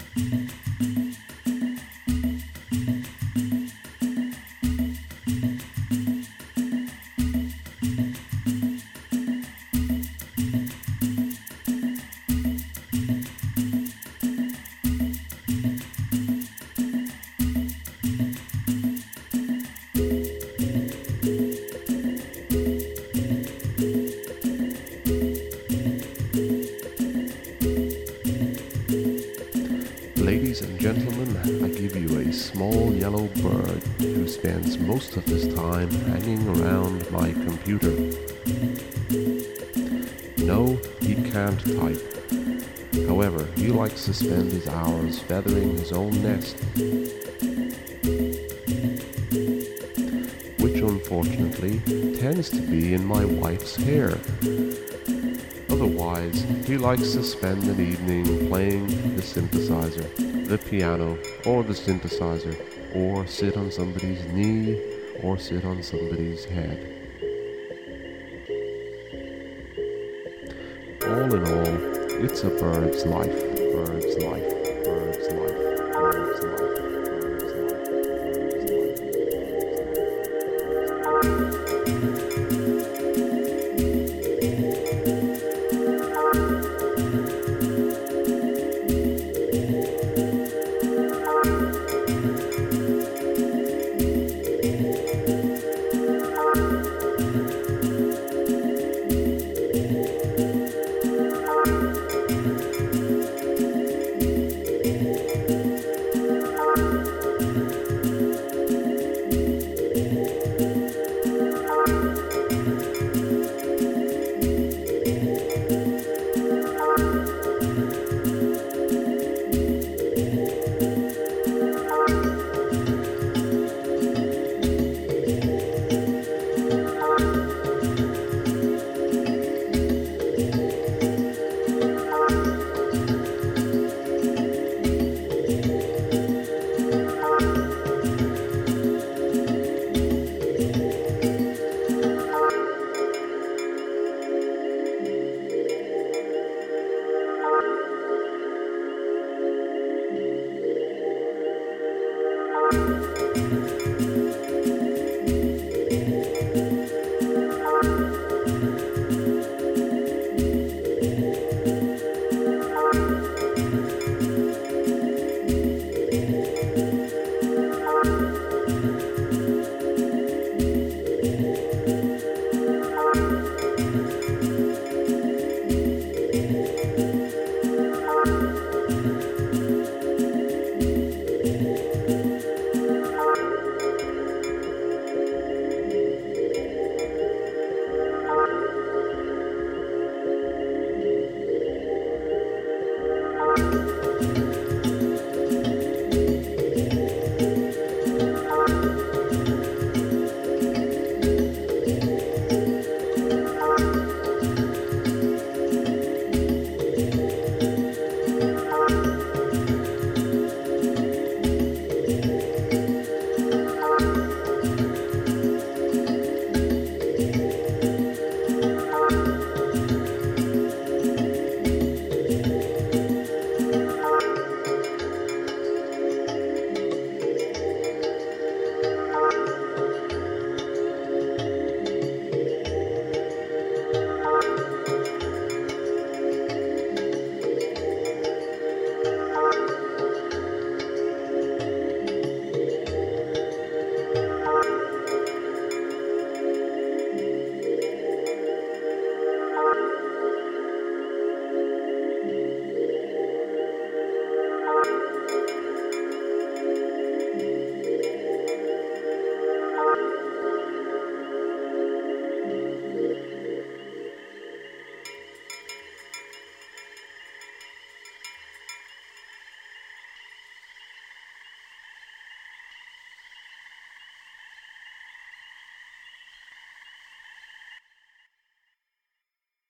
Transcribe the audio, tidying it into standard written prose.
Ladies and gentlemen, I give you a small yellow bird who spends most of his time hanging around my computer. No, he can't type. However, he likes to spend his hours feathering his own nest, which unfortunately tends to be in my wife's hair. Otherwise, he likes to spend an evening playing the synthesizer, the piano, or the synthesizer, or sit on somebody's knee, or sit on somebody's head. All in all, it's a bird's life, bird's life, bird's life, bird's life, bird's life, bird's life.